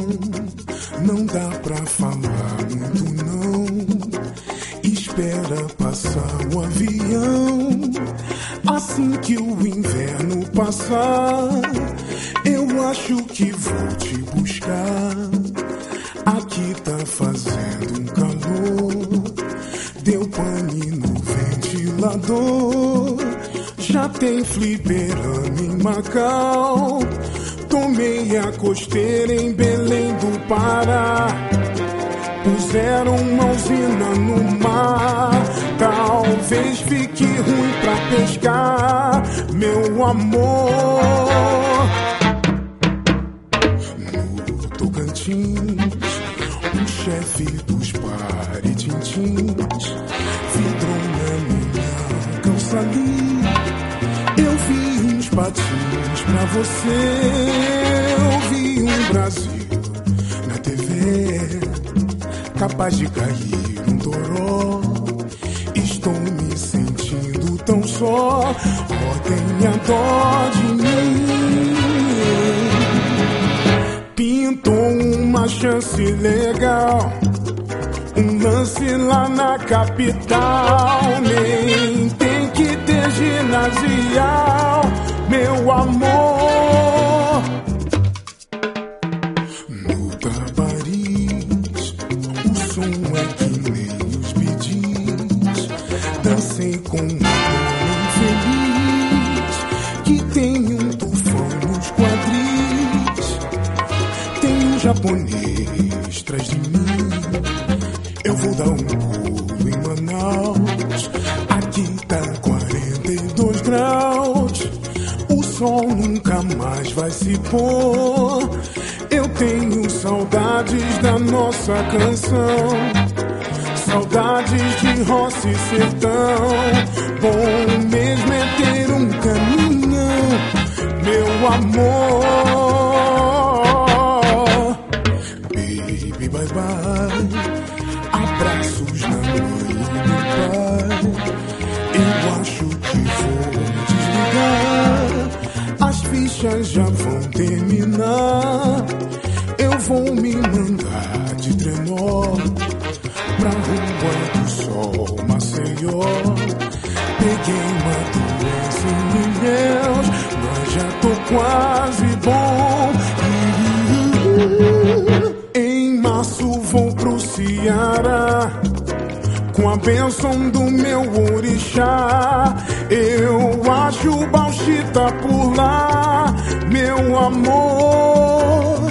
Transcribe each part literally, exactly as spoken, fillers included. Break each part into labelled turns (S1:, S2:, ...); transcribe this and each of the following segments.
S1: não dá pra falar muito não. Espera passar o avião. Assim que o inverno passar, eu acho que vou te buscar. Aqui tá fazendo um calor, deu pane no ventilador. Já tem fliperama em Macau, tomei a costeira em Belém do Pará. Puseram uma usina no mar, talvez fique ruim pra pescar, meu amor. No Tocantins, o chefe dos paritintins vidrou na minha calça ali. Eu vi uns patins pra você, eu vi um Brasil na T V, capaz de cair um toró. Estou me sentindo tão só, oh, tenha dó de mim. Pintou uma chance legal, um lance lá na capital. Nem tem que ter ginasial, meu amor. No Tabaris, o som é que nem os bidis. Dancei com um homem feliz que tem um tufão nos quadris. Tem um japonês atrás de mim. Eu vou dar um pulo em Manaus. Aqui tá quarenta e dois graus. O sol nunca mais vai se pôr. Eu tenho saudades da nossa canção, saudades de roça e sertão. Bom mesmo é ter um caminhão, meu amor. Baby, bye bye, abraços na mãe e no pai. Eu acho que vou desligar, as fichas já vão terminar. Eu vou me mandar de trenó pra Rua do Sol, Maceió. Peguei uma doença em Ilhéus, mas já tô quase bom. Em março vou pro Ceará, com a bênção do meu orixá. Eu acho Bauxita por lá, meu amor.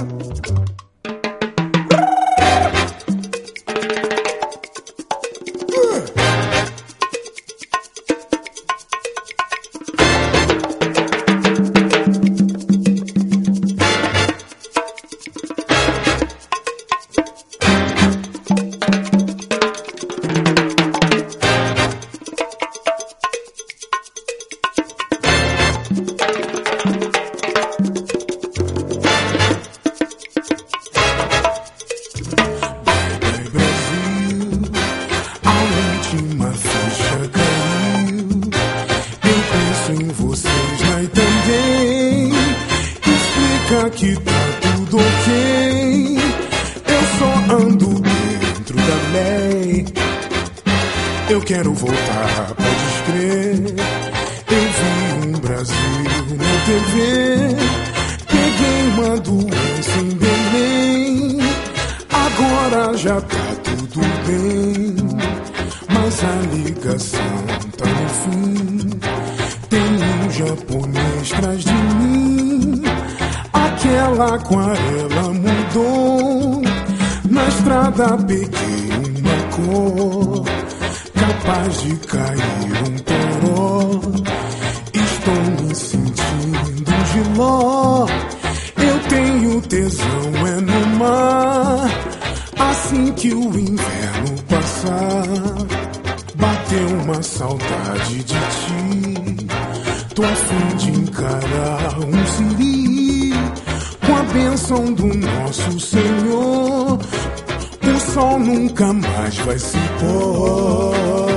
S1: Que tá tudo ok, eu só ando dentro da lei. Eu quero voltar, pode crer. Eu vi um Brasil na T V, peguei uma doença em Belém. Agora já tá tudo bem, mas a ligação tá no fim. Tem um japonês atrás de mim. Aquela aquarela mudou, na estrada peguei uma cor, capaz de cair um toró. Estou me sentindo giló, eu tenho tesão é no mar. Assim que o inverno passar, bateu uma saudade de ti. Tô a fim de encarar um siri, com a bênção do nosso Senhor. O sol nunca mais vai se pôr.